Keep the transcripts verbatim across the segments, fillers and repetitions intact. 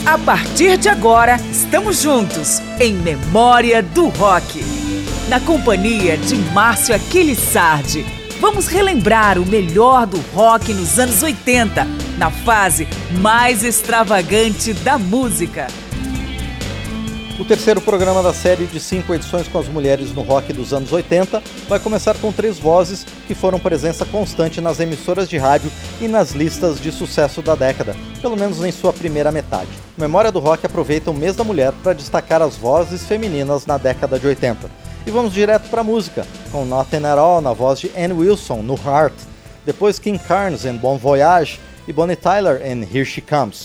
A partir de agora, estamos juntos em Memória do Rock. Na companhia de Márcio Aquiles Sardi, vamos relembrar o melhor do rock nos anos oitenta, na fase mais extravagante da música. O terceiro programa da série de cinco edições com as mulheres no rock dos anos oitenta vai começar com três vozes que foram presença constante nas emissoras de rádio e nas listas de sucesso da década, pelo menos em sua primeira metade. Memória do Rock aproveita o mês da mulher para destacar as vozes femininas na década de oitenta. E vamos direto para a música, com Nothing at All na voz de Ann Wilson no Heart, depois King Carnes em Bon Voyage e Bonnie Tyler em Here She Comes.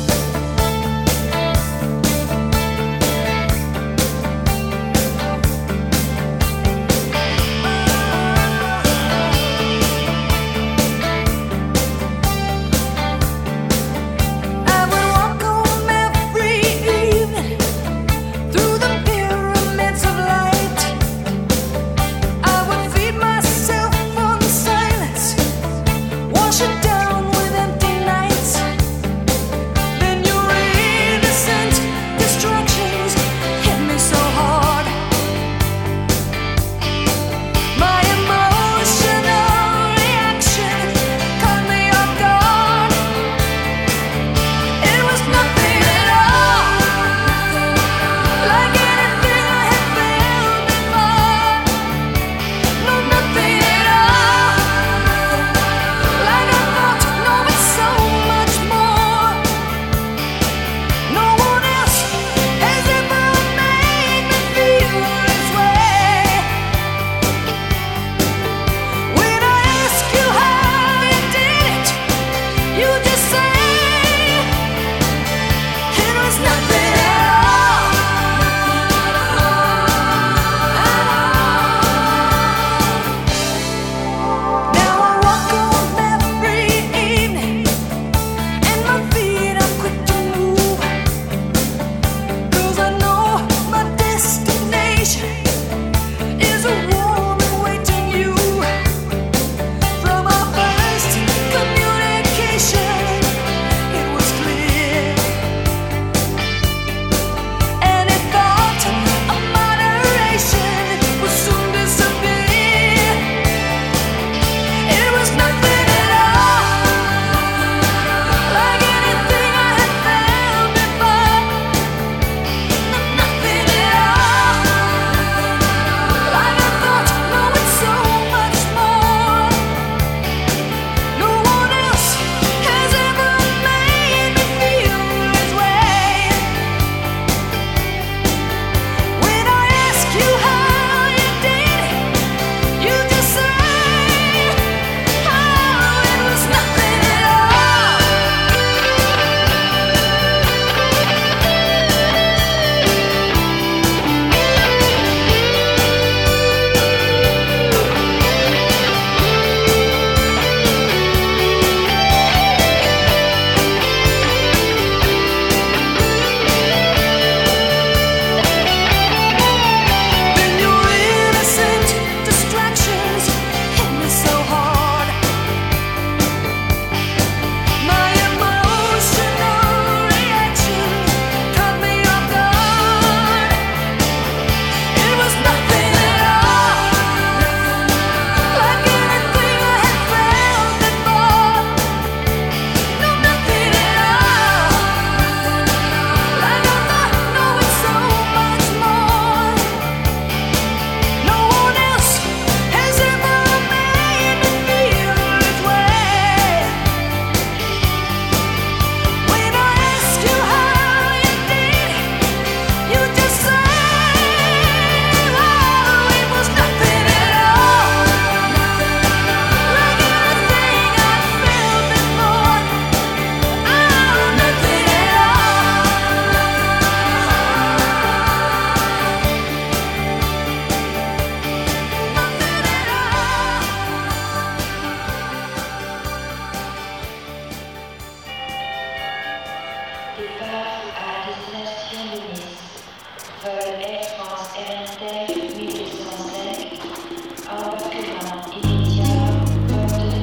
Down with empty nights. Then you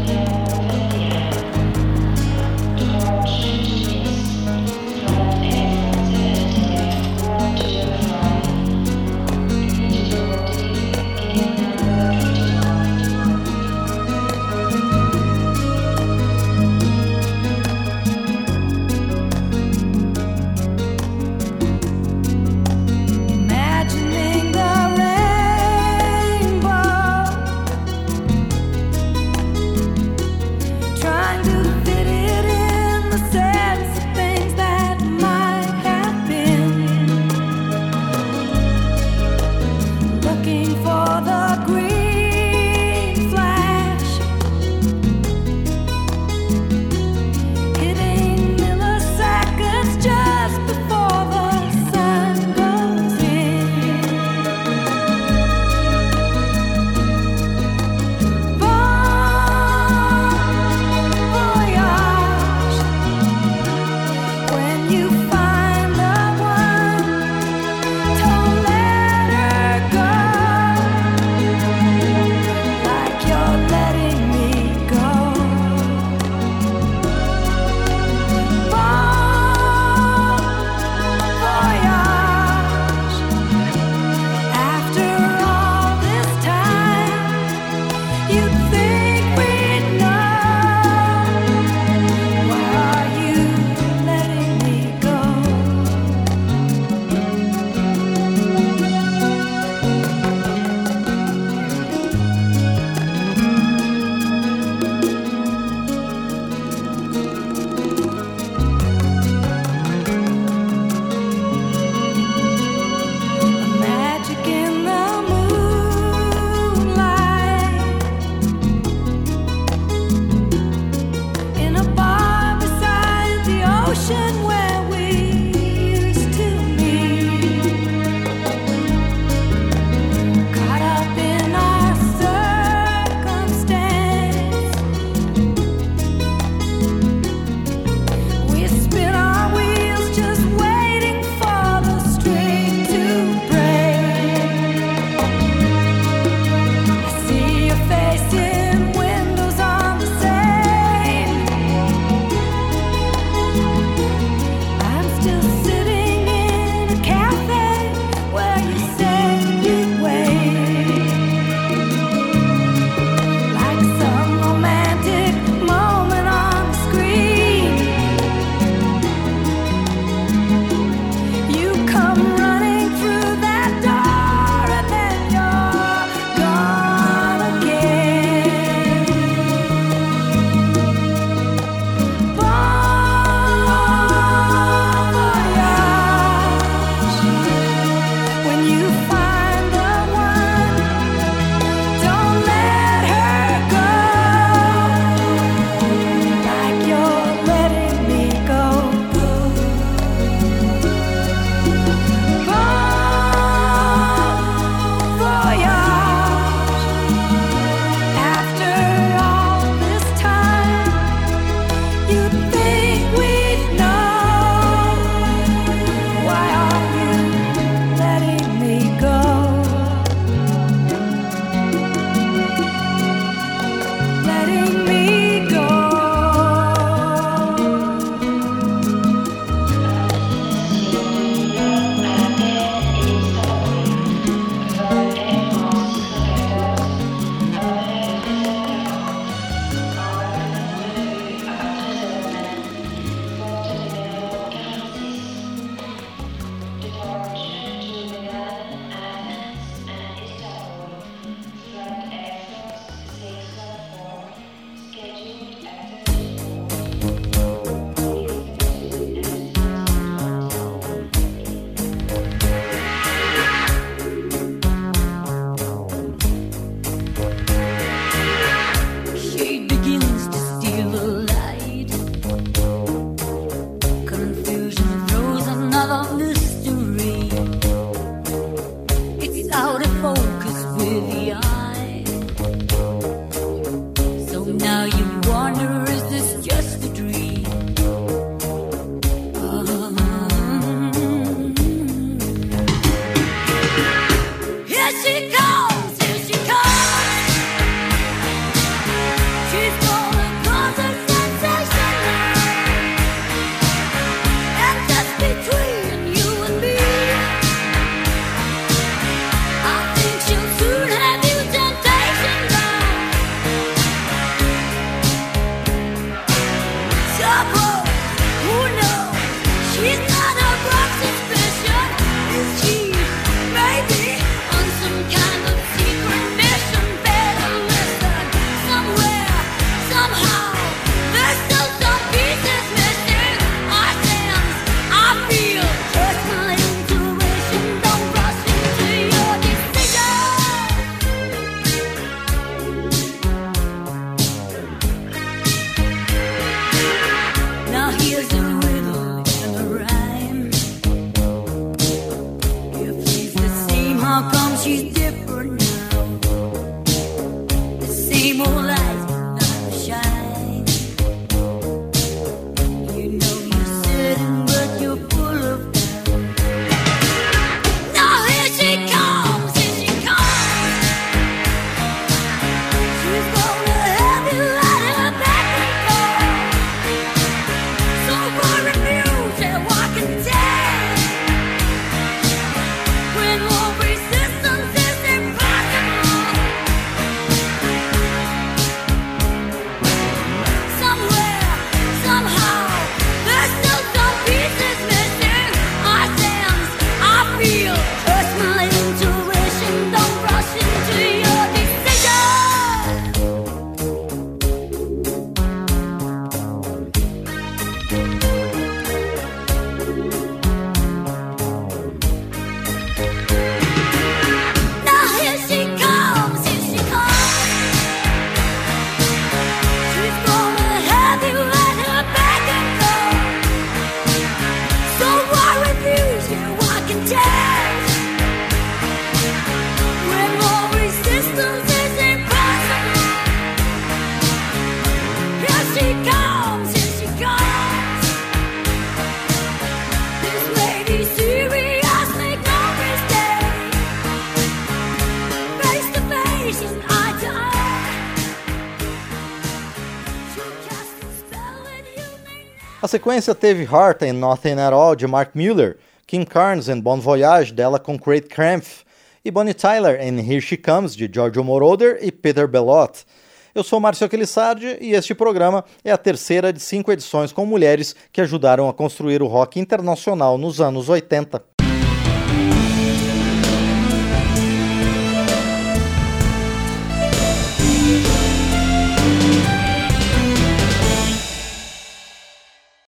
Thank you. A sequência teve Heart and Nothing at All, de Mark Muller, Kim Carnes and Bon Voyage, dela com Craig Krampf, e Bonnie Tyler and Here She Comes, de Giorgio Moroder e Peter Belot. Eu sou Márcio Aquilissardi e este programa é a terceira de cinco edições com mulheres que ajudaram a construir o rock internacional nos anos oitenta.